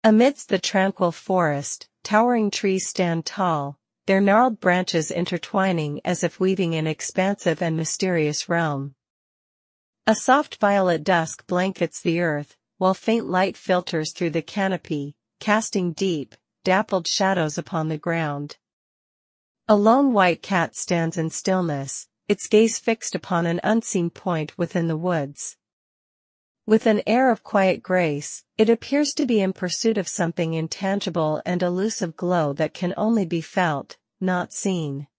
Amidst the tranquil forest, towering trees stand tall, their gnarled branches intertwining as if weaving an expansive and mysterious realm. A soft violet dusk blankets the earth, while faint light filters through the canopy, casting deep, dappled shadows upon the ground. A lone white cat stands in stillness, its gaze fixed upon an unseen point within the woods. With an air of quiet grace, it appears to be in pursuit of something intangible and elusive glow that can only be felt, not seen.